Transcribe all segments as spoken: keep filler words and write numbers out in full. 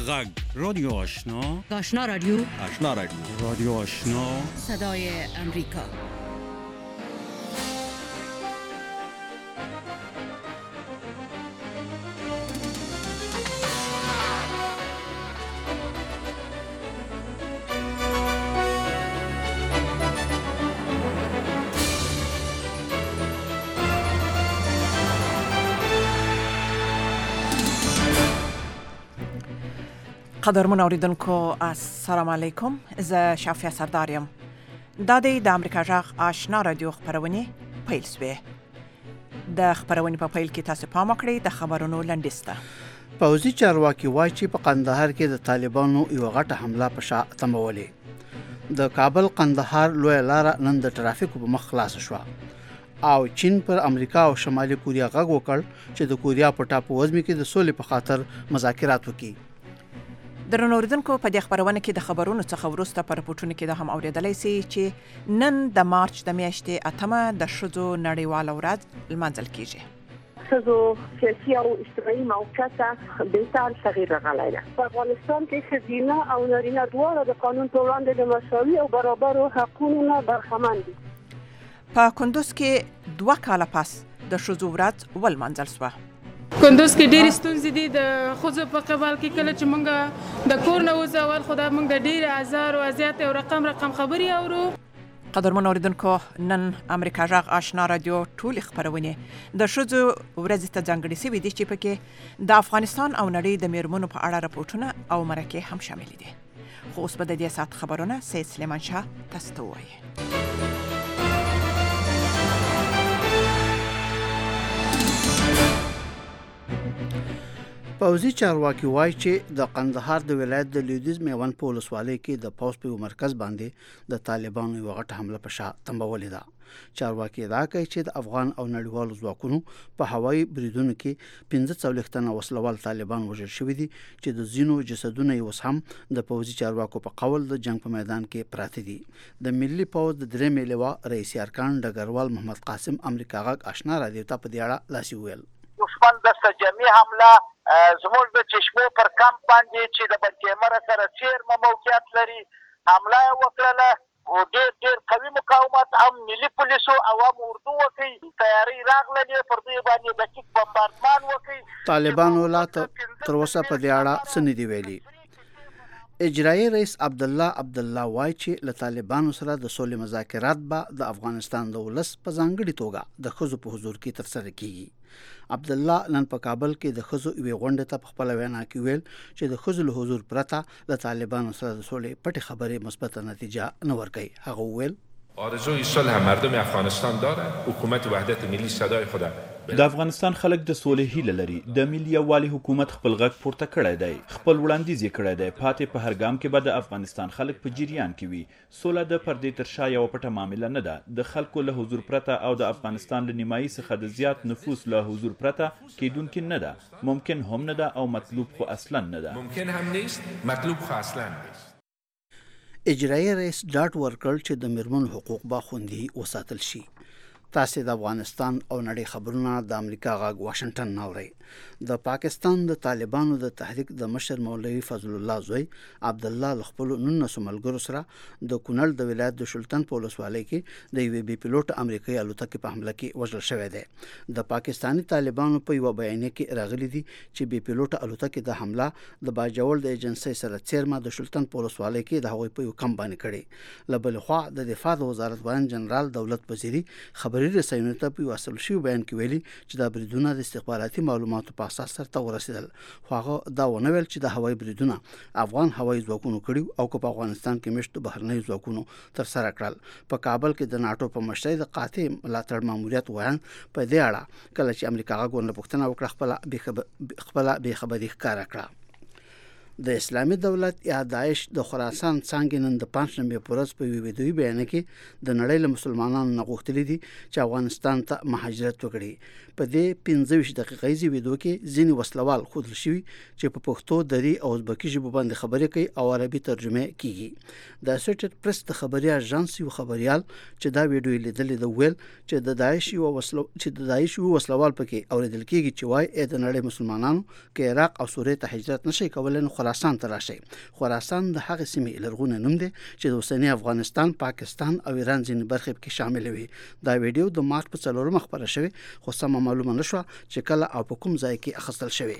غږ رادیو آشنا آشنا رادیو آشنا رادیو رادیو آشنا صدای امریکا. قدرمن اوریدونکو السلام علیکم. زه شافیا سردارم. دا د امریکا جغ آشنا رادیو خبرونه پیل سوی. د خبرونه په پیل کې تاسو پام وکړئ د خبرونو لنډیسته. پوځي چارواکي وایي چې په قندهار کې د طالبانو یو غټه حمله په شا تمولې. د کابل قندهار لوی لار نن د ترافیکو په مخ خلاص شو او چین پر امریکا او شمالي کوریا غږ وکړ چې د کوریا په ټاپو وزمي کې د سولې په خاطر مذاکرات وکړي. درنو اوریدونکو په دې خبرونه کې د خبرونو څخه وروسته پر پټونه کې د هم اوریدلای سي چې نن د مارچ د میاشتې اتمه د شذو نړیواله ورځ لمانځل کیږي. شذو سیاسي او اجتماعي موقعیت بهتر تغییر راغلی دی. په افغانستان کې ښځینه او نارینه دواړه د قانون په وړاندې د مساوي او برابرو حقونو نه برخمن دي. په کندوز کې دوه کاله پس د شذو ورځ ولمانځل شوه. کندوز کې ډېر ستونزې دي د ښځو په قبال کې. کله چې موږ د کور نه وځو اول خو دا موږ ډېر هزار او زیات او رقم رقم خبرې اورو. قدرمن اوریدونکو نن امریکا جغ آشنا رادیو ټول خبرونه د ښځو ورځ ته ځانګړې شوې دي چې پکې د افغانستان او نړۍ د میرمنو په اړه راپورټونه او مرکې هم شامل دي. خو اوس به د دې سات خبرونه سید سلیمان شاه تاسو ته وایي. پوځي چارواکي وایي چې د قندهار د ولایت د لویدیځ میوند په ولسوالۍ کې د پوځ په مرکز باندې د طالبانو یو غټه حمله په شا تمبولې ده. چارواکي دا کوي چې د افغان او نړیوالو ځواکونو په هوایي بریدونو کې پنځه څلوېښت تنه وسلوال طالبان وژل شوي دي چې د ځینو جسدونه یې اوس هم د پوځي چارواکو په قول د جنگ په میدان کې پراته دي. د ملي پوځ د درېمې لواء رئیس ارکان ډګروال محمد قاسم امریکا غږ آشنا رادیو ته په دې اړه لاس وویل. دښمن د سجمي حمله زموږ د چشمو پر کمپ باندې چې د بنکیمره سره څیرمه موقعیت لري حمله یې وکړله او ډېر ډېر قوي مقاومت هم ملي پولیسو او هم اردو وکړي. تیاري راغللې پر دوی باندې دقیق بمباردمان وکړي. طالبانو لا تر اوسه په دې اړه څه نه دي ویلي. اجرایي رئیس عبدالله عبدالله وایي چې له طالبانو سره د سولې مذاکرات به د افغانستان د ولس په ځانګړي توګه د ښځو په حضور کې ترسره کیږي. عبدالله نن په کابل کې د ښځو یوې غونډې ته په خپله وینا کې ویل چې د ښځو له حضور پرته له طالبانو سره د سولې پټې خبرې مثبت نتیجه نه ورکوي. هغه وویل آرزوی صلح مردم افغانستان دارد. حکومت وحدت ملی صدای خود د افغانستان خلک د سولې هیله لري. د ملي یووالي حکومت خپل غږ پورته کړی دی، خپل وړاندیز یې کړی دی. پاتې په هر ګام کې به د افغانستان خلک په جریان کې وي. سوله د پردې تر شا یوه پټه معامله نه ده. د خلکو له حضور پرته او د افغانستان له نیمایي څخه د زیات نفوس له حضور پرته کیدونکې نه ده. ممکن هم نه ده او مطلوب خو اصلا نه ده. ممکن هم نیست، مطلوب خو اصلا نیست. اجرایي رئیس ډاټ ورکړ چې د میرمنو حقوق به خوندي وساتل شي. تاسو د افغانستان او نړۍ خبرونه د امریکا غږ واشنگټن ناوړي. د پاکستان د طالبانو د تحریک د مشر مولوي فضل الله زوی عبد الله خپل نونسو ملګرو سره د کونړ د ولایت د شلتن په ولسوالۍ کې د یو بي پیلوټ امریکایي الوتکې په حمله کې وژل شوی دی. د پاکستاني طالبانو په یو بیانیه کې راغلي دي چې بي پیلوټ الوتکې د حمله د باجوړ د ایجنسۍ سره څیرمه د شلتن په ولسوالۍ کې د هغوی په یو کم باندې کړي. له بل خوا د دفاع د وزارت وزیر جنرال دولت وزیری خبري رسنیو ته په اصل شی بیان کې ویلي چې دا بریدونه د استخباراتي معلوماتو په اساس سره ورسېدل. خو هغه دا ونه ویل چې د هوایي بریدونه افغان هوایي ځواکونو کړي او په افغانستان کې مشت بهرنۍ ځواکونو تر سره کړل. په کابل کې د ناتو په مشرۍ د قاطع ملاتړ ماموریت وایي په دې اړه کله چې امریکا غوښنه پوښتنه وکړه خپل خپل به خبري ښکارا کړه. د اسلامي دولت یا داعش د خراسان څنګه نن د پنځمې پورز په ویډیوي بیان کې د نړۍ له مسلمانانو نه غوښتلي دي چې افغانستان ته مهاجرت وکړي. په دې پنځه ویشت دقیقې ویډیو کې ځینې وسلوال خود شوي چې په پښتو دری او ازبکی ژبه باندې خبرې کوي او عربي ترجمه کیږي. د اسوسییټډ پریس د خبري اژانس یو خبريال چې دا ویډیو لیدلې د ویل چې د داعش یو وسلو چې د داعش یو وسلوال پکې اوریدل کیږي چې وایي د نړۍ مسلمانانو کې عراق او سوریه ته هجرت نشي کولای نو خراسان ته راشي. خراسان د هغې سیمې لرغونی نوم دی چې د اوسني افغانستان، پاکستان او ایران ځینې برخې پکې شامل وي. دا ویډیو د مارچ په څلورمه خپره شوې، خو سمه معلومه نه شوه چې کله او په کوم ځای کې اخیستل شوې.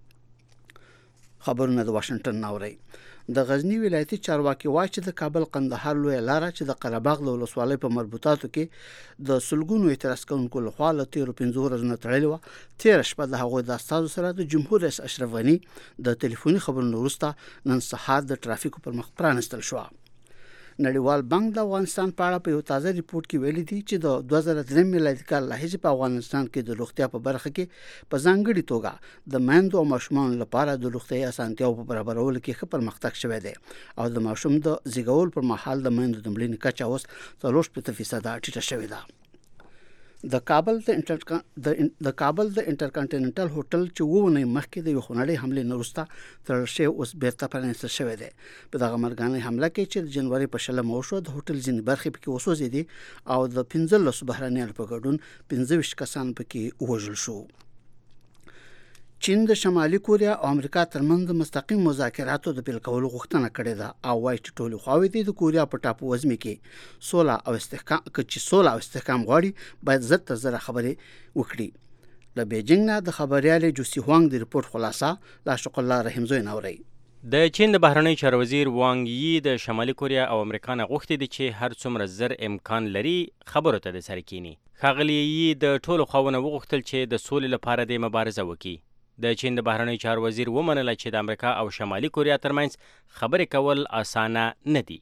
خبرونه د واشنگټن ناوري. د غزنی ولایتي چارواکي وایي چې د کابل قندهار لویه لاره چې د قره باغ د ولسوالۍ په مربوطاتو کې د سلګونو اعتراض کوونکو لخوا له تیرو پنځو ورځو نه تړلې وه. تېره شپه د هغوی د استازو سره د جمهور رئیس اشرف غني د ټلیفوني خبرونو وروسته نن سهار د ټرافیکو پر مخ پرانستل شوه. نړیوال بانک د افغانستان په اړه په یو تازه ریپورت کې ویلي دي چې د دوه زره درې میلادي کال راهیسې په افغانستان کې د روغتیا په برخه کې په ځانګړې توګه د میندو او ماشومانو لپاره د روغتیايي اسانتیاو په برابرولو کې ښه پرمختګ شوی دی او د ماشوم د زیږول پر مهال د میندو د مړینې کچه اوس څلور شپېته فیصده ټیټه شوې ده. د کابل د انټر د کابل د انټرکانټیننټل هوټل چې وونه مخکې د یو خونړۍ حملې نه وروسته تړل شوی اوس بیرته پرانیستل شوی دی. په دغه مرګانۍ حمله کې چې د جنوري په شلمه وشوه، د هوټل ځینې برخې پکې وسوځېدې او د پنځلسو بهرنیانو په ګډون پنځه ویشت کسان پکې ووژل شو. چین د شمالي کوریا او امریکا ترمنځ د مستقیم مذاکراتو د پیل کولو غوښتنه کړې ده او وایي چې ټولې خواوې دي د کوریا په ټاپو وزمې کې سوله او استحکام چې سوله او استحکام غواړي باید زر تر زره خبرې وکړي. له بیجینګ نه د خبریالې جوسی هوانګ د ریپورت خلاصه لا شق الله رحمزوی نوري. د چین د بهرنی چارو وزیر وانګ یی د شمالي کوریا او امریکا نه غوښتي دي چې هر څومره زر امکان لري خبرو ته د سر کینی. ښاغلي یی د ټولو خواونو وغوښتل چې د سولې لپاره د مبارزه وکړي. د چین د بهرنی چارو وزیر ومنله چې د امریکا او شمالي کوریا ترمنځ خبرې کول اسانه نه دي.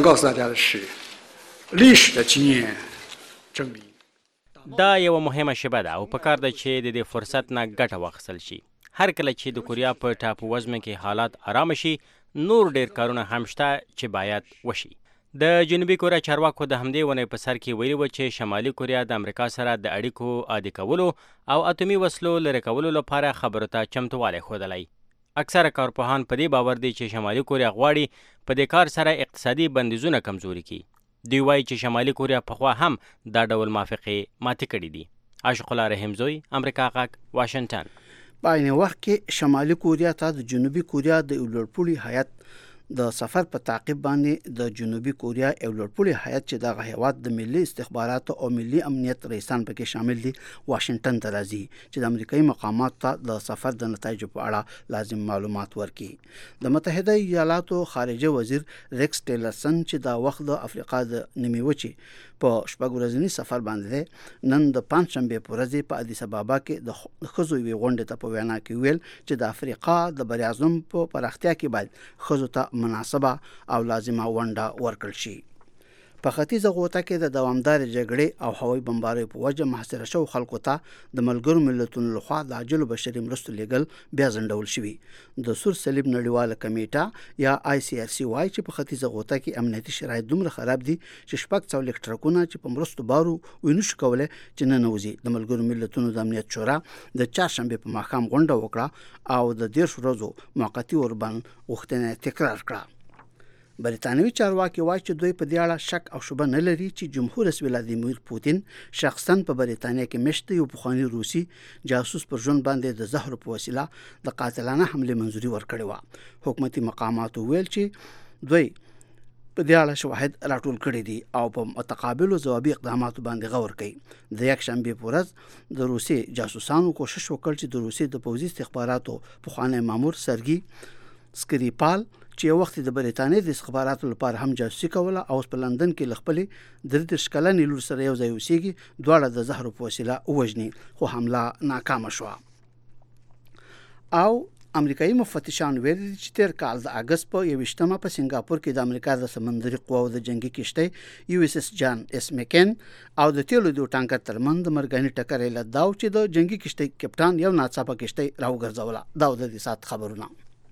دا یو مهمه شیبه ده او پکار ده چې د دې فرصت نه ګټه واخیستل شي. هر کله چې د کوریا په ټاپو وزمه کې حالات آرام شي، نور ډیر کارونه هم شته چې باید وشي. د جنوبي کوریا چارواکو د همدې ونې په سر کې ویلي و چې شمالي کوریا د امریکا سره د اړیکو عادي کولو او اتومي وسلو لرې کولو لپاره خبرو ته چمتووالی ښودلی. اکثره کارپوهان په دې باور دي چې شمالي کوریا غواړي په دې کار سره اقتصادي بندیزونه کمزوري کړي. دوی وایي چې شمالي کوریا پخوا هم دا ډول موافقې ماتې کړي دي. عاشق الله رحمزوی، امریکا غږ، واشنگټن. په عین وخت کې شمالي کوریا ته د جنوبي کوریا د یو لوړپوړي هیات د سفر په تعقیب باندې د جنوبي کوریا یو لوړپوړي هیات چې دغه هیواد د ملي استخباراتو او ملي امنیت رئیسان پکې شامل دي واشنگټن ته راځي چې د امریکایي مقاماتو ته د سفر د نتایجو په اړه لازم معلومات ورکړي. د متحده ایالاتو خارجه وزیر ریکس ټیلرسن چې دا وخت د افریقا د نیمې وچې په شپږ ورځني سفر باندې نن د پنځشنبې په ورځ په ادیس ابابا کې د ښځو یوې غونډې ته په وینا کې ویل چې د افریقا د بریاعظم په پراختیا کې باید ښځو ته مناسبه او لازمه ونډه ورکړل شي. په ختیځه غوطه کې د دوامدارې جګړې او هوایي بمباریو په وجه محاصره شوو خلکو ته د ملګرو ملتونو لخوا د عاجلو بشري مرستو لیږل بیا ځنډول شوي. د سور صلیب نړیواله کمیټه یا آی سی آر سی وایي چې په ختیځه غوطه کې امنیتي شرایط دومره خراب دي چې شپږ څلوېښت ټرکونه چې په مرستو بارو وی نشو کولی چې ننوځي. د ملګرو ملتونو د امنیت شورا د چهارشنبې په ماښام غونډه وکړه او د دېرشو ورځو موقتي اوربند غوښتنه تکرار کړه. بریتانوي چارواکي وایي چې دوی په دې اړه شک او شبه نه لري چې جمهور رئیس ولادیمیر پوتین شخصا په بریتانیا کې مشت یو پخوانی روسي جاسوس پر ژوند باندې د زهرو په وسیله د قاتلانه حملې منظوري ورکړې وه. حکومتي مقاماتو ویل چې دوی په دې اړه شواهد راټول کړي دي او په متقابلو ځوابي اقداماتو باندې غور کوي. د یکشنبې په ورځ د روسي جاسوسانو کوشش وکړ چې د روسي د پوځي استخباراتو پخوانی مامور سرګي سکریپال چې یو وخت د بریتانیا د استخباراتو لپاره هم جاسوسي کوله او په لندن کې له خپلې درې دېرش کلنې لور سره یو ځای اوسېږي، دواړه د زهرو په وسیله ووژني، خو حمله ناکامه شوه. او امریکایي مفتشان ویل چې تیر کال د اګست په یویشتمه په سنگاپور کې د امریکا د سمندري قواو د جنگي کشتۍ یو اس اس جان اس میکن او د تیلو د ټانکر ترمن د مرګاني ټکر علت دا چې د جنگي کشتۍ کپټان یو ناڅاپه کشتۍ راوګرځوله. دا د دې سات خبرونه.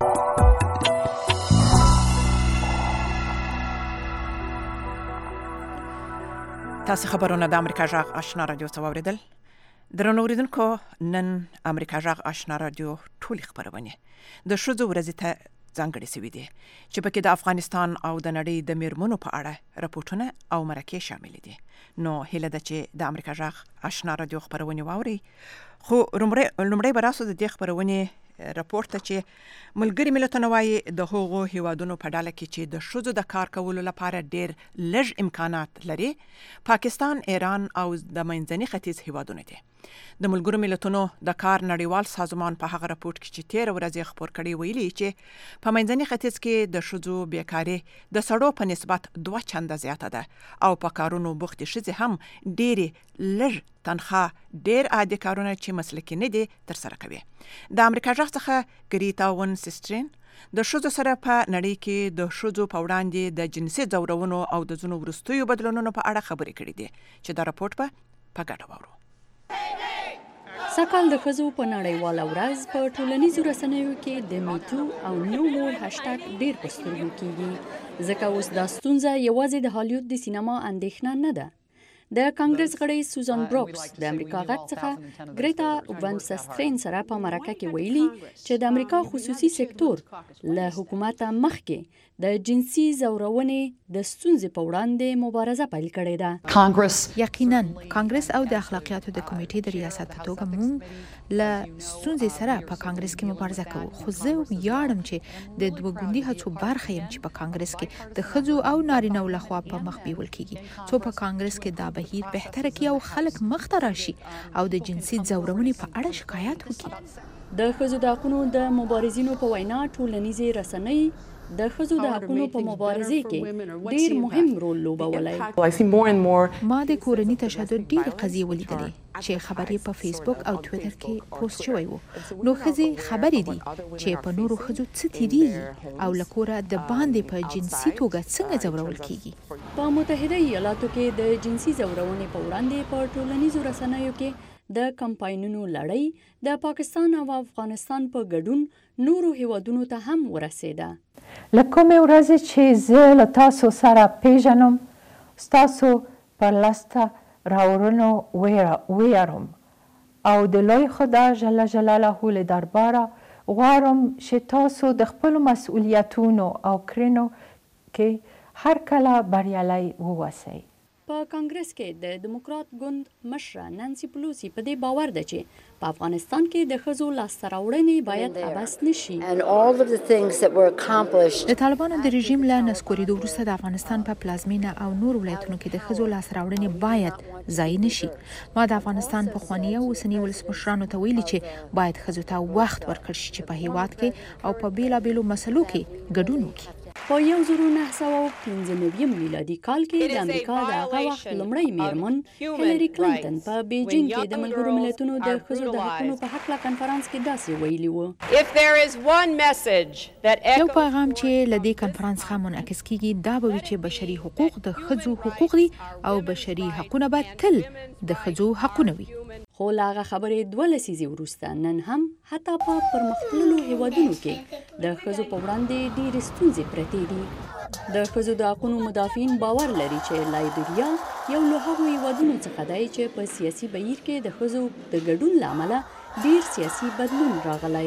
تاسو خبرونه د امریکا جغ آشنا رادیو څخه واوریدل. درنو اوریدونکو، نن امریکا جغ آشنا رادیو ټولې خبرونه د ښځو ورځې ته ځانګړې شوې دي چې پکې د افغانستان او د نړۍ د میرمنو په اړه راپورټونه او مرکې شامل دي. نو هیله ده چې د امریکا جغ آشنا رادیو خبرونه واوري. خو لومړی به راسو د دې خبرونه راپورټ ته چې ملګری ملتونه وايي د هغو هیوادونو په ډله کې چې د ښځو د کار کولو لپاره ډېر لږ امکانات لري پاکستان، ایران او د منځني ختیځ هیوادونه دي. د ملګرو ملتونو د کار نړیوال سازمان په هغه راپورټ کې چې تیر ورځ خبر کړی ویلي چې په منځني ختیځ کې د ښځو بیکاري د سړو په نسبت دوه چنده زیاته ده او په کارونو بوختې ښځې هم ډېرې لږ تنخواه ډېر عادي کارونه چې مسلکي نه دي ترسره کوي. د امریکا غږ څخه ګریتا ون سیسټرین د ښځو سره په نړۍ کې د ښځو په وړاندې د جنسي ځورونو او د ځینو وروستیو بدلونونو په اړه خبرې کړې دي چې دا راپورټ په په ګډه واورو. سکهال د ښځو په نړیواله ورځ په ټولنیزو رسنیو کې د میټو او نو مور هاشټاګ ډېر په سترګو کېږي ځکه اوس دا ستونزه یوازې د هالیوډ د سینما اندېښنه نه ده. د کانګرس غړی سوزان بروکس د امریکا غږ څخه ګریتا ون سیسټرین سره په مرکه کې ویلي چې د امریکا خصوصي سکتور له حکومت مخکې د جنسي ځورونې د ستونزې په وړاندې مبارزه پیل کړې ده. کانګرس یقینا کانګرس او د اخلاقیاتو د کمیټې د ریاست په توګه موږ له ستونزې سره په کانګرس کې مبارزه کوو، خو زه ویاړم چې د دوه ګوندي هڅو برخه یم چې په کانګرس کې د ښځو او نارینه‌و لخوا په مخ بیول کیږي څو په کانګرس کې دا بهیر بهتره کړي او خلک مخ ته راشي او د جنسي ځورونې په اړه شکایت وکړي. د ښځو د حقونو د مبارزینو په وینا ټولنیزې رسنۍ د ښځو د حقونو په مبارزه کې ډیر مهم رول لوبولی. ما د کورني تشدد ډېرې قضیې ولیدلې چې خبرې په فیسبوک او ټویټر کې پوسټ شوی وو. نو ښځې خبرې دي چې په نورو ښځو څه تیریږي او له کوره د باندې په جنسي توګه څنګه ځورول کیږي. په متحده ایالاتو کې د جنسي ځورونې په وړاندې په ټولنیزو رسنیو کې د کمپاینونو لړۍ د پاکستان او افغانستان په ګډون نورو هیوادونو ته هم ورسېده. له کومې ورځې چې زه له تاسو سره پیژنم ستاسو پر لاسته راوړنو ویاړم او د لوی خدای جل جلاله له درباره غواړم چې تاسو د خپلو مسؤلیتونو او کړنو کې هر کله بریالي ووسئ. په کانګرس کې د دیموکرات ګوند مشره نانسي پلوسی په دې باور ده چې په افغانستان کې د ښځو لاسته راوړنې باید عبث نشي. د طالبانو د رژیم له نسکورېدو وروسته د افغانستان په پلازمینه او نور ولایتونو کې د ښځو لاسته راوړنې باید ضایع نشي. ما د افغانستان پخواني او اوسني ولسمشرانو ته ویلي چې باید ښځو ته وخت ورکړل شي چې په هیواد کې او په بیلابیلو مسلو کې ګډون وکړي. په یو زرو نهه سوه پنځه نوي میلادي کال کې د امریکا د هغه وخت لومړۍ میرمن هیلري کلینټن په بیجینګ کې د ملګرو ملتونو د ښځو د حقونو په هکله کنفرانس کې داسې ویلي وو. یو پیغام چې له دې کنفرانس څخه منعکس کیږي دا به وي چې بشري حقوق د ښځو حقوق دي او بشري حقونه به تل د ښځو حقونه وي. خو له هغه خبرې دوه لسیزې وروسته نن هم حتی په پرمختللو هیوادونو کې د ښځو په وړاندې ډېرې ستونزې پرتې دي. د ښځو د حقونو مدافعین باور لري چې لایبیریا یو له هغو هیوادونو څخه دی چې په سیاسي بهیر کې د ښځو د ګډون له امله ډېر سیاسي بدلون راغلی.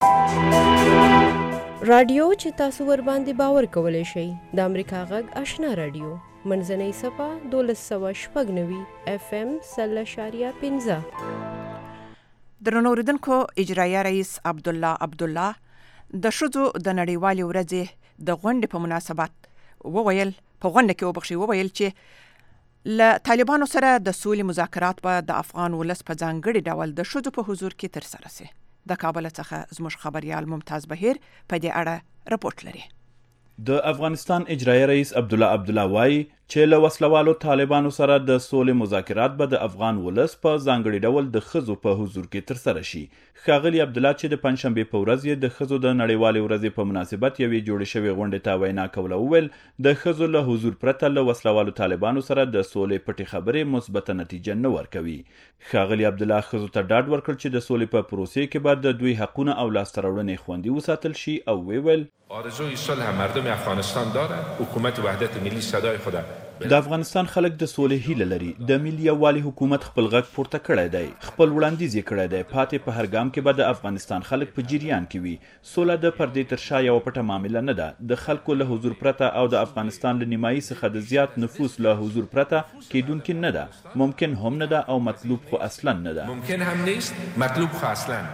رادیو چې تاسو ور باندې باور کولی شئ د امریکا غږ آشنا رادیو منځنۍ صفه دولس سوه شپږ نوي اف ام سل اشاریه پنځه. درنو اوریدونکو، اجرایه رئیس عبدالله عبدالله د ښځو د نړیوالې ورځې د غونډې په مناسبت وویل په غونډه کې وبخښي وویل چې له طالبانو سره د سولې مذاکرات به د افغان ولس په ځانګړي ډول د ښځو په حضور کې ترسره سي. د کابل څخه زموږ خبريال ممتاز بهیر په دې اړه رپورټ لري. د افغانستان اجرایي رئیس عبدالله عبدالله وایي چې له وسلوالو طالبانو سره د سولې مذاکرات به د افغان ولس په ځانګړي ډول د ښځو په حضور کې ترسره شي. ښاغلي عبدالله چې د پنجشنبې په ورځ یې د ښځو د نړیوالې ورځې په مناسبت یوې جوړې شوې غونډې ته وینا کوله وویل د ښځو له حضور پرته له وسلوالو طالبانو سره د سولې پټې خبرې مثبته نتیجه نه ورکوي. ښاغلي عبدالله ښځو ته ډاډ ورکړ چې د سولې په پروسې کې به د دوی حقونه او لاسته راوړنې خوندي وساتل شي او ویل آرزوی صلح مردم افغانستان داره. حکومت وحدت ملی صدای خود د افغانستان خلک د سولې هیله لري. د ملي یووالي حکومت خپل غږ پورته کړی دی، خپل وړاندیز یې کړی دی. پاتې په هر ګام کې به د افغانستان خلک په جریان کې وي. سوله د پردې تر شا یوه پټه معامله نه ده. د خلکو له حضور پرته او د افغانستان له نیمایي څخه د زیات نفوس له حضور پرته کیدونکې نه ده. ممکن هم نه ده او مطلوب خو اصلا نه ده. ممکن هم نیست، مطلوب خو اصلا نیست.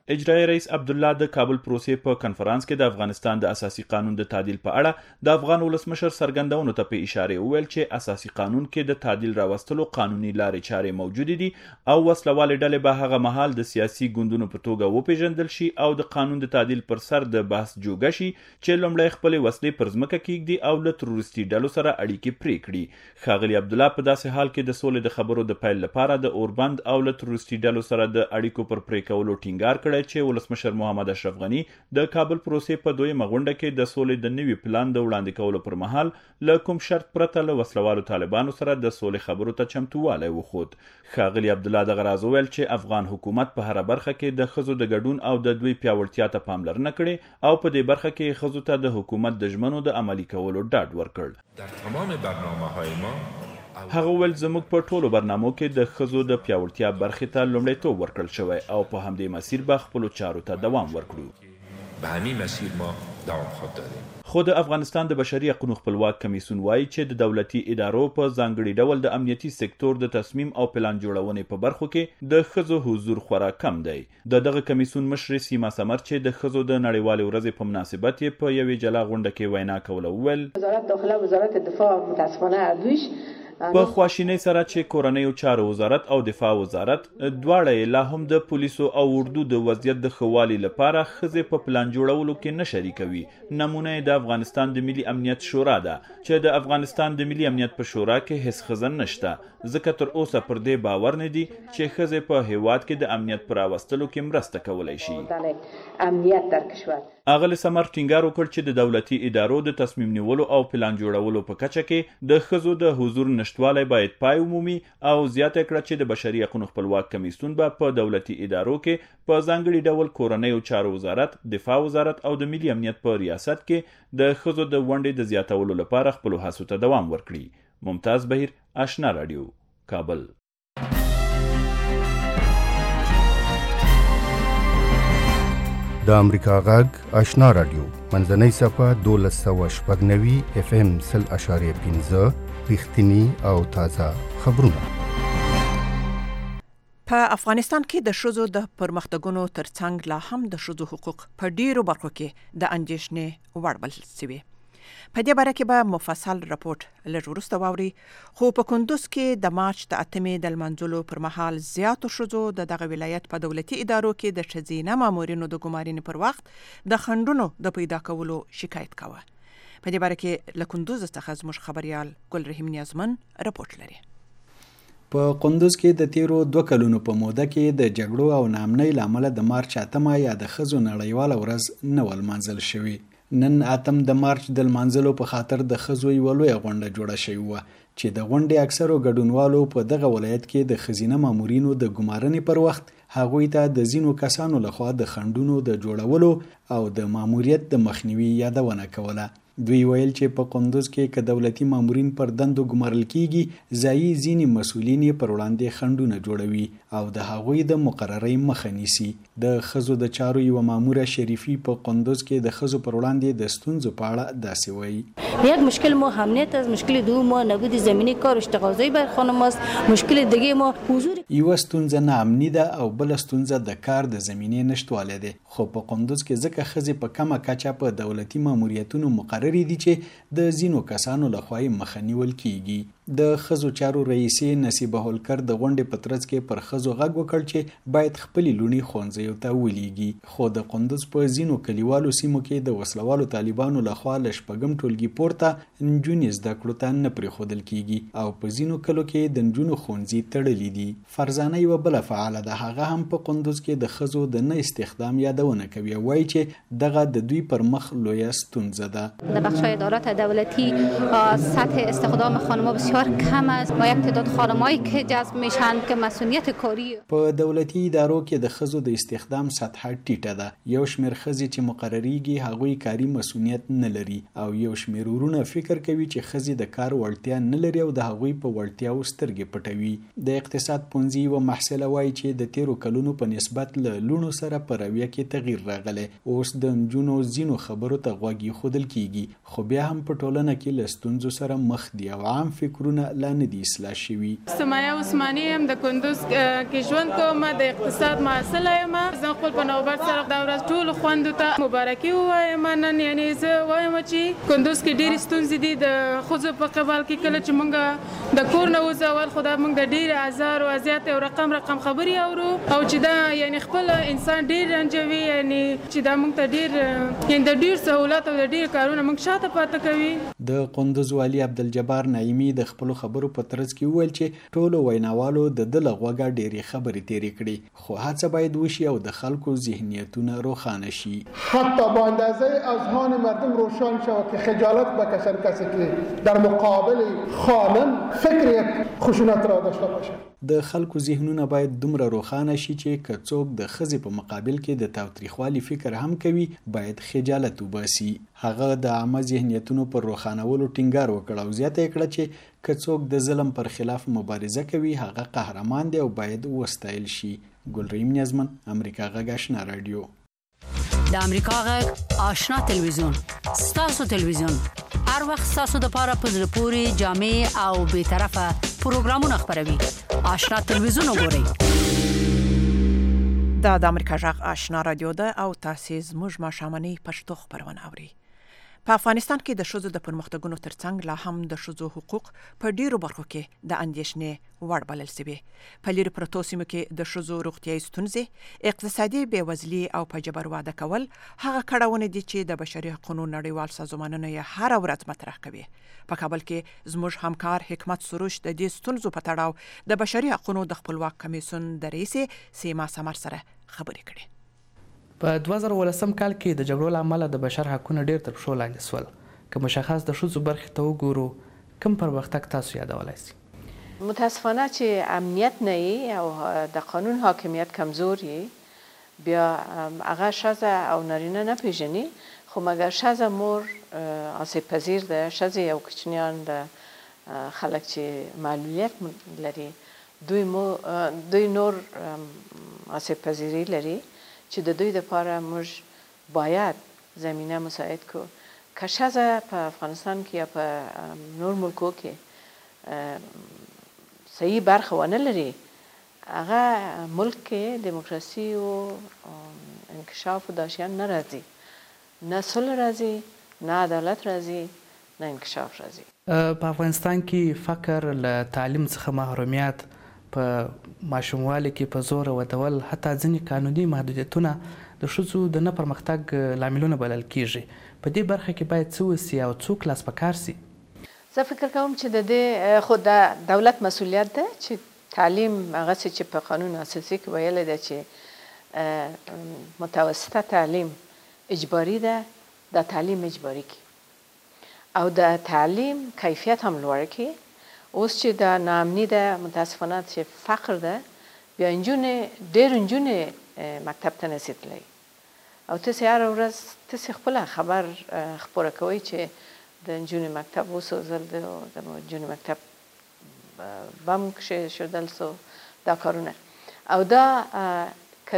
اجرایي رئیس عبدالله د کابل پروسې په کنفرانس کې د افغانستان د اساسي قانون د تعدیل په اړه د افغان ولسمشر څرګندونو ته په اشاره وویل چې اساسي قانون کې د تعدیل راوستلو قانوني لارې چارې موجودې دي او وسلوالې ډلې به هغه مهال د سیاسي ګوندونو په توګه وپیژندل شي او د قانون د تعدیل پر سر د بحث جوګه شي چې لومړی خپلې وسلې پر ځمکه کیږدي او له تروریستي ډلو سره اړیکې پرې کړي. ښاغلي عبدالله په داسې حال کې د سولې د خبرو د پیل لپاره د اوربند او له تروریستي ډلو سره د اړیکو پر پرې کولو ټینګار کړی چې ولسمشر محمد اشرف غني د کابل پروسې په دویمه غونډه کې د سولې د نوي پلان د وړاندې کولو پر مهال له کوم شرط پرته له وسلوالو طالبانو سره د سولې خبرو ته چمتووالی وښود. ښاغلي عبدالله دغه راز وویل چې افغان حکومت په هره برخه کې د ښځو د ګډون او د دوی پیاوړتیا ته پاملرنه کړې او په دې برخه کې ښځو ته د حکومت د ژمنو د عملي کولو ډاډ ورکړ. در تمام برنامه‌های ما هغه ول زموږ په ټولو برنامو کې د ښځو د پیاوړتیا برخې ته لومړیتوب ورکړل شوی او په همدې مسیر به خپلو چارو ته دوام ورکړو. به همین مسیر ما دوام خواهد دادیم. خو د افغانستان د بشري حقوقو خپلواک کمیسیون وایي چې د دولتي ادارو په ځانګړي ډول د امنیتي سکتور د تصمیم او پلان جوړونې په برخو کې د ښځو حضور خورا کم دی. د دغه کمیسیون مشر سیما سمر چې د ښځو د نړیوالې ورځې په مناسبت یې په یوې جلا غونډه کې وینا کوله وویل وزارت داخله وزارت دفاع متاسفانه هر دویش په خواشینۍ سره چې کورنیو چارو وزارت او دفاع وزارت دواړه لا هم د پولیسو او اردو د وضعیت د ښه والي لپاره ښځې په پلان جوړولو کې نه شریکوي. نمونه یې د افغانستان د ملي امنیت شورا ده چې د افغانستان د ملي امنیت په شورا کې هیڅ ښځه نشته، ځکه تر اوسه پر دې باور نه دي چې ښځې په هیواد کې د امنیت پر راوستلو کې مرسته کولی شي. امنیت در کشور اغلی سمر ټینګار وکړ چې د دولتي ادارو د تصمیم نیولو او پلان جوړولو په کچه کې د ښځو د حضور نشتوالی باید پای ومومي او زیاته کړه چې د بشري حقوقو خپلواک کمیسیون به په دولتي ادارو کې په ځانګړي ډول کورنیو چارو وزارت، دفاع وزارت او د ملي امنیت په ریاست کې د ښځو د ونډې د زیاتولو لپاره خپلو هڅو ته دوام ورکړي. ممتاز بهیر، آشنا رادیو، کابل. د امریکا غږ آشنا رادیو منځنۍ صفه دولس سوه شپږ نوي اف ام سل اشاریه پنځه رښتیني او تازه خبرونه. په افغانستان کې د ښځو د پرمختګونو ترڅنګ لا هم د ښځو حقوق په ډیرو برخو کې د اندېښنې وړ بلل شوي. په دې باره کې به مفصل راپورټ لږ وروسته واوري، خو په کندوز کې د مارچ د اتمې د لمانځلو پر مهال زیاتو ښځو د دغه ولایت په دولتي ادارو کې د ښځینه مامورینو د ګمارنې پر وخت د خنډونو د پیدا کولو شکایت کوه. په دې باره کې له کندوز څخه زموږ خبريال ګل رحیم نیازمن راپورټ لري. په کندوز کې د تیرو دوه کلونو په موده کې د جګړو او ناامنۍ له امله د مارچ اتمه یا د ښځو نړیواله ورځ نه وه لمانځل شوې. نن اتم د مارچ د لمانځلو په خاطر د ښځو یوه لویه غونډه جوړه شوې وه چې د غونډې اکثرو ګډونوالو په دغه ولایت کې د ښځینه مامورینو د ګمارنې پر وخت هغوی ته د ځینو کسانو لخوا د خنډونو د جوړولو او د ماموریت د مخنیوي یادونه کوله. دوی ویل چې په کندوز کې که دولتي مامورین پر دندو ګمارل کیږي، ځایي ځینې مسؤلین یې پر وړاندې خنډونه جوړوي او د هغوی د مقررۍ مخه نیسي. د ښځو د چارو یوه ماموره شریفی په کندوز کې د ښځو پر وړاندې د ستونزو په اړه داسې وایي: یک مشکل ما امنیت است، مشکل دوم ما نبود زمینی کار اشتغالزایی بر خانم است، مشکل دیگه ما حضور. یوه ستونزه ناامني ده او بل ستونزه د کار د زمینې نشتوالی دی. خو په کندوز کې ځکه ښځې په کمه کچه په دولتي ماموریتونو مقرر دي چې د ځینو کسانو لخوا یې مخه نیول کیږي. د ښځو چارو رئیسې نصیبه هولکر د غونډې په ترڅ کې پر ښځو غږ وکړ چې باید خپلې لوڼې ښوونځیو ته ولیږي. خو د کندوز په ځینو کلیوالو سیمو کې د وسلوالو طالبانو لخوا له شپږم ټولګي پورته نجونې زده کړو ته نه پرېښودل کیږي او په ځینو کلو کې د نجونو ښوونځي تړلي دي. فرزانه یوه بله فعاله ده، هغه هم په کندوز کې د ښځو د نه استخدام یادونه کوي او وایي چې دغه د دوی پر مخ لویه ستونزه ده. در بخش ادارات دولتی سطح استخدام خانم‌ها بسیار کم است با یک تعداد خانمایی که جذب میشن که مسئولیت کاری. په دولتي ادارو کې د ښځو د استخدام سطح ټیټه ده. یو شمېر ښځې چې مقرریږي هغوی کاري مسئولیت نه لري او یو شمېر ورونه فکر کوي چې ښځې د کار وړتیا نه لري او د هغوی په وړتیاو سترګې پټوي. د اقتصاد پوهنځي یوه محصله وایي چې د تیرو کلونو په نسبت له لوڼو سره په رویه کې تغییر راغلی. اوس د نجونو ځینو خبرو ته غوږ ایښودل کیږي، خو بیا هم په ټولنه کې له ستونزو سره مخ دي او عام فکر توپیرونه لا نه دي اصلاح شوي. سمایه عثماني هم د کندوز کې ژوند کوم، د اقتصاد محصله یم. زه خپل په نوبت سره دا ورځ ټولو خویندو ته مبارکي ووایم. نن یعنې زه وایم چې کندوز کې ډېرې ستونزې دي د ښځو په قبال کې. کله چې موږ د کور نه وځو اول خو دا موږ د ډېرې ازار او اذیت او رقم رقم خبرې اورو، او چې دا یعنې خپل انسان ډېر رنجوي، یعنې چې دا موږ ته ډېر یعنې د ډېر سهولت او د ډېر کارونه موږ شاته پاتې کوي. د قندوز والي عبدالجبار نعیمي د خپلو خبرو په ترڅ کې وویل چې ټولو ویناوالو د ده له غوږه ډېرې خبرې تېرې کړي، خو هڅه باید وشي او د خلکو ذهنیتونه روښانه شي. حتی با اندازه اذهان مردم روشن شود که خجالت بکشن کسی که در مقابل خانم فکر یک خشونت را داشته باشه. د خلکو ذهنونه باید دومره روښانه شي چې که څوک د ښځې په مقابل کې د تاوتریخوالي فکر هم کوي باید خجالت وباسي. هغه د عامه ذهنیتونو پر روښانولو ټینګار وکړ او زیاته یې کړه چې که څوک د ظلم پر خلاف مبارزه کوي هغه قهرمان دی او باید وستایل شي. ګلریم نیازمن، امریکا غږ آشنا رادیو. د امریکا غږ آشنا تلویزیون ستاسو تلویزیون هر وخت ستاسو د پاره په زړه پورې جامع او به طرفه پروګرامونه خبروي. آشنا تلویزیون وګورئ. دا د امریکا غږ آشنا رادیو ده او تاسو زموږ ماښامنۍ پښتو خبرونه اورئ. په افغانستان کې د ښځو د پرمختګونو ترڅنګ لا هم د ښځو حقوق په ډیرو برخو کې د اندېښنې وړ بلل شوي. په لیرې پرتو سیمو کې د ښځو روغتیایي ستونزې، اقتصادي بېوزلي او په جبر واده کول هغه کړاوونه دي چې د بشري حقوقو نړیوال سازمانونه یې هره ورځ مطرح کوي. په کابل کې زموږ همکار حکمت سروش د دې ستونزو په تړاو د بشري حقوقو د خپلواک کمیسیون د رئیس سیما سمر سره خبرې کړې. په دوه زره ولسم کال کې د جګړو له امله د بشر حقونه ډېر تر پښو لاندې سول. که مشخص د ښځو برخې ته وګورو کوم پرمختګ تاسو یادولی شئ؟ متاسفانه چې امنیت نه وي او د قانون حاکمیت کمزور وي، بیا هغه ښځه او نارینه نه پېژني، خو مګر ښځه مور آسیب پذیر ده. ښځې او کوچنیان د خلک چې معلولیت لري دوی نور آسیب پذیری لري چې د دوی لپاره موږ باید زمینه مساعد کو. که ښځه په افغانستان کې یا په نور ملکو کې صحیح برخه ونه لري، هغه ملک کې دیموکراسي او انکشاف و داشیان نه راځي، نه صلح راځي، نه عدالت راځي، نه انکشاف راځي. په افغانستان کې فقر، له تعلیم څخه محرومیت، په ماشوموالي کې په زور ودول، حتی ځینې قانوني محدودیتونه د ښځو د نه پرمختګ لاملونه بلل کیږي. په دې برخه کې باید څه وسي او څوک لاس په کار سي؟ زه فکر کوم چې د دې خو د دولت مسؤلیت ده چې تعلیم هغه څه چې په قانون اساسي کې ویلي ده چې متوسطه تعلیم اجباري ده، د تعلیم اجباري کړي او د تعلیم کیفیت هم لوړ کړي. اوس چې د ناامني ده، متاسفانه چې فقر ده، بیا نجونې ډېر نجونې مکتب ته نشي تللی او تاسې هره ورځ تاسې خپله خبر خپاره کوئ چې د نجونې مکتب وسوځل دی او د نجونې مکتب بم کښېښودل سو، دا کارونه. او دا که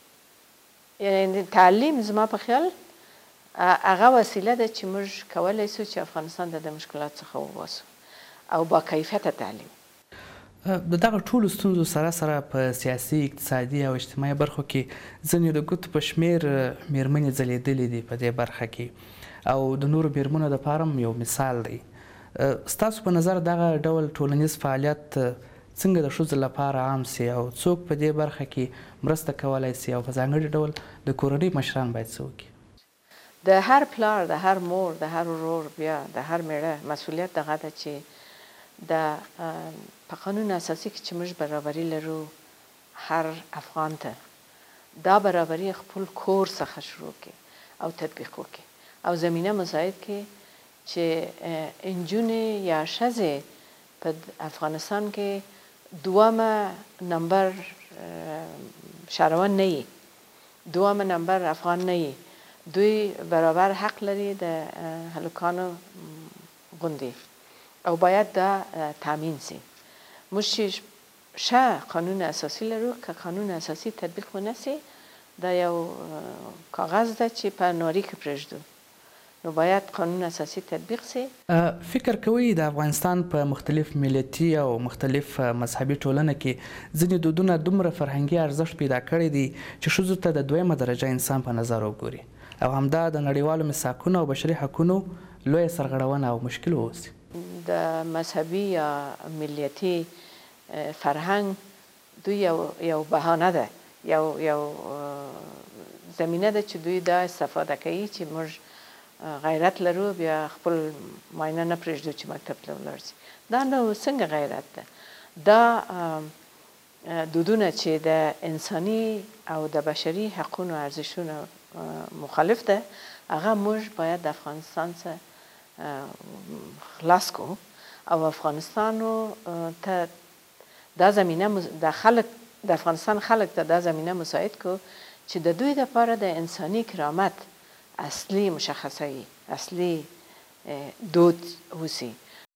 یعنې تعلیم زما په خیال هغه وسیله ده چې موږ کولی سو چې افغانستان د مشکلات څخه وباسو او با کیفیته تعلیم. د دغه ټولو ستونزو سره سره په سیاسي، اقتصادي او اجتماعي برخو کې ځینې د ګوتو په شمېر میرمنې ځلېدلې دي په دې برخه کې او د نورو میرمنو دپاره هم یو مثال دی. ستاسو په نظر دغه ډول ټولنیز فعالیت څنګه د ښځو لپاره عام سي او څوک په دې برخه کې مرسته کولی سي او په ځانګړي ډول د کورنۍ مشران باید څه وکړي؟ د هر پلار، د هر مور، د هر ورور، بیا د هر میړه مسؤلیت دغه ده چې د په قانون اساسي کې چې موږ برابري لرو هر افغان ته دا برابري خپل کور څخه شروع کړي او تطبیق وکړي او زمینه مساعد کړي چې نجونې یا ښځې په افغانستان کې دومه نمبر شهروان نه وي، دومه نمبر افغان نه وي، دوی برابر حق لري د هلکانو غوندې او باید دا تامین سي. موږ چې ښه قانون اساسي لرو، که قانون اساسي تطبیق ونه سي دا یو کاغذ ده چې په ناري کې پرېږدو، نو باید قانون اساسی تطبیق سي. فکر کوي د افغانستان په مختلف ملتي او مختلف مذهبي ټولنه کې ځینې دودونه دومره فرهنګي ارزښت پیدا کړی دي چې ښځو ته د دویمه درجه انسان په نظر وګوري او همدا د نړیوالو میثاقونو او بشري حقونو لویه سرغړونه او مشکل واوسي. د مذهبي یا ملیتي فرهنګ دوی یو یو بهانه ده، یو یو زمینه ده چې دوی دا استفاده کوي چې موږ غیرت لرو بیا خپل معاینه نه پرېږدو چې مکتب ته ولاړ شي. دا نو څنګه غیرت ده؟ دا دودونه چې د انساني او د بشري حقونو ارزښتونو مخالف ده، هغه موږ باید د افغانستان څخه خلاص کو او افغانستانو ته دا زمینه د خلک د افغانستان خلک ته دا زمینه مساعد کو چې د دوی لپاره د انساني کرامت اصلي مشخصه اصلي دود وسی.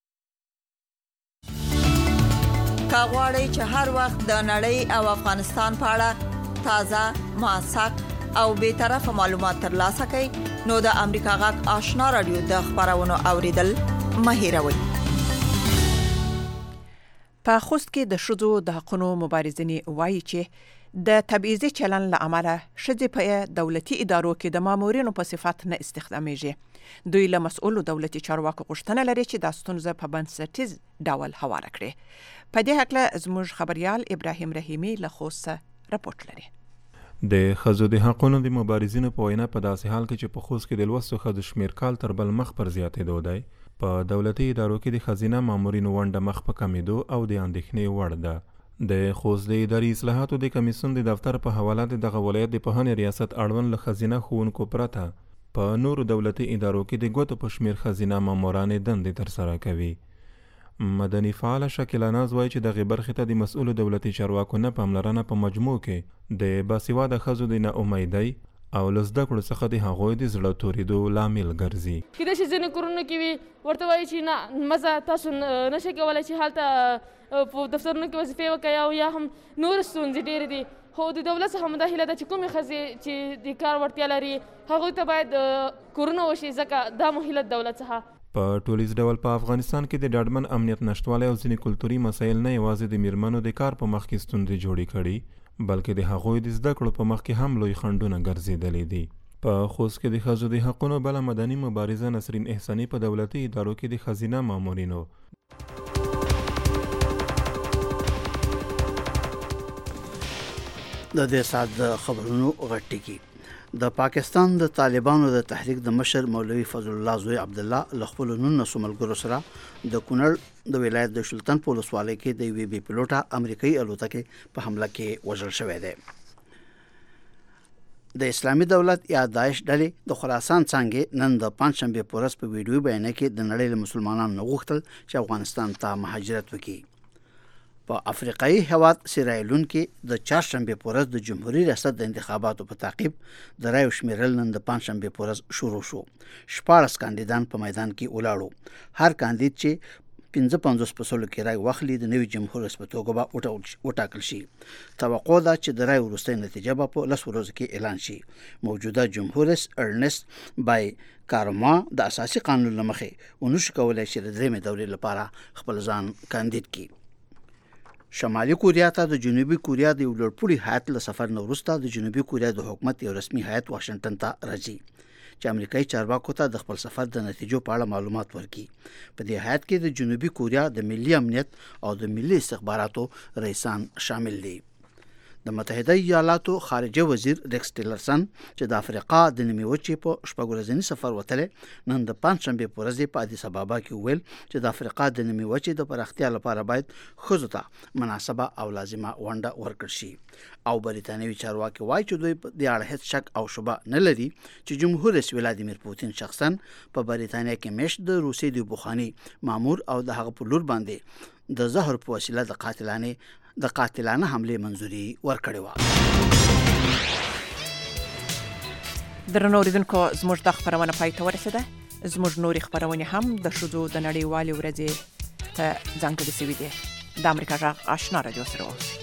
کاغواړی چې هر وخت د نړۍ او افغانستان په اړه تازه، موثق او به طرفه معلومات ترلاسه کړئ نو د امریکا غږ آشنا رادیو د خبرونو اوریدل مه هیروئ. په خوست کې د ښځو د حقونو مبارزینې وایي چې د تبعیضي چلن له امله ښځې په دولتي ادارو کې د مامورینو په صفت نه استخدامیږي. دوی له مسؤلو دولتي چارواکو غوښتنه لري چې دا ستونزه په بنسټیز ډول هواره کړي. په دې هکله زموږ خبريال ابراهیم رحیمي له خوست راپورټ لري. د ښځو د حقونو د مبارزینو په وینا په داسې حال کې چې په خوست کې د لوستو ښځو شمېر کال تر بل مخ پر زیاتېدو دی، په دولتي ادارو کې د ښځینه مامورینو ونډه مخ په کمیدو او د اندېښنې وړ ده. د خوست د اداري اصلاحاتو د کمیسیون د دفتر په حواله د دغه ولایت د پوهنې ریاست اړوند له ښځینه ښوونکو پرته په نورو دولتي ادارو کې د ګوتو په شمېر ښځینه مامورانې دندې ترسره کوي. مدني فعاله شکیله ناز وایي چې دغې برخې ته د مسؤلو دولتي چارواکو نه پاملرنه په مجموع کې د باسواده ښځو د ناامیدۍ او له زده کړو څخه د هغوی د زړه تورېدو لامل ګرځي. کیدای شي ځینې کورونو کې وي ورته وایي چې نه مزه تاسو نشئ کولی چې هلته په دفترونو کې وظیفې وکړئ او یا هم نور ستونزې ډېرې دي. خو د دولت څخه همدا هیله ده چې کومې ښځې چې د کار وړتیا لري هغوی ته باید کورونه وشي، ځکه دا مو هیله دولت څخه. په ټولیز ډول په افغانستان کې د ډاډمن امنیت نشتوالی او ځینې کلتوري مسایل نه یوازې د میرمنو د کار په مخ کې ستونزې جوړې کړي، بلکې د هغوی د زده کړو په مخ کې هم لوی خنډونه ګرځېدلي دي. په خوست کې د ښځو د حقونو بله مدني مبارزه نسرین احساني په دولتي ادارو کې د ښځینه مامورینو د دې سات د خبرونو غټکی د پاکستان د طالبانو د تحریک د مشر مولوي فضل الله زوی عبد الله له خپل نونسو ملګرو سره د کونړ د ولایت د شلتن په ولسوالۍ کې د یوې بې پیلوټه امریکایي الوتکې په حمله کې وژل شوی دی. د اسلامي دولت یا داعش ډلې د خراسان څانګې نن د پنځشنبې په ورځ په ویډیو بیان کې د نړۍ له مسلمانانو نه غوښتل چې افغانستان ته مهاجرت وکړي. په افریقایي هیواد سیرایلون کې د چهارشنبې په ورځ د جمهوریت ریاست د انتخاباتو په تعقیب د رایو شمیرل نن د پنځشنبې په ورځ شروع شو. شپاړس کاندیدان په میدان کې ولاړو. هر کاندید چې پنځه پنځوس په سلو کې رای واخلي د نوي جمهور رئیس په توګه به وټاکل شي. توقع ده چې د رای وروستۍ نتیجه به په لسو ورځو کې اعلان شي. موجوده جمهور رئیس ارنست بای کارما د اساسي قانون له مخې ونشو کولی چې د درېیمې دورې لپاره خپل ځان کاندید کړي. شمالي کوریا ته د جنوبي کوریا د یو لوړپوړي هیات له سفر نه وروسته د جنوبي کوریا د حکومت یو رسمي هیات واشنګټن ته راځي چې امریکایي چارواکو ته د خپل سفر د نتیجو په اړه معلومات ورکړي. په دې هیات کې د جنوبي کوریا د ملي امنیت او د ملي استخباراتو رئیسان شامل دي. د متحده ایالاتو خارجه وزیر ریکس ټیلرسن چې د افریقا د نیمې وچې په شپږ ورځني سفر وتلی نن د پنځشنبې په ورځ په ادیس ابابا کې وویل چې د افریقا د نیمې وچې د پراختیا لپاره باید ښځو ته مناسبه او لازمه ونډه ورکړل شي. او بریتانوي چارواکي وایي چې دوی په دې اړه هېڅ شک او شبه نه لري چې جمهور رئیس ولادیمیر پوتین شخصا په بریتانیا کې میاشت د روسیې د بخاني مامور او د هغه په لور باندې د زهر په وسیله د قاتلانه د قاتلانه حمله منځوري ورکړې و. درنو اوریدونکو زموږ د خبرونه پای ته ورسېده. زموږ نورې خبرونه هم د ښځو د نړیوالې ورځې ته ځانګړې شوې دي. د امریکا غږ آشنا رادیو سره اوسئ.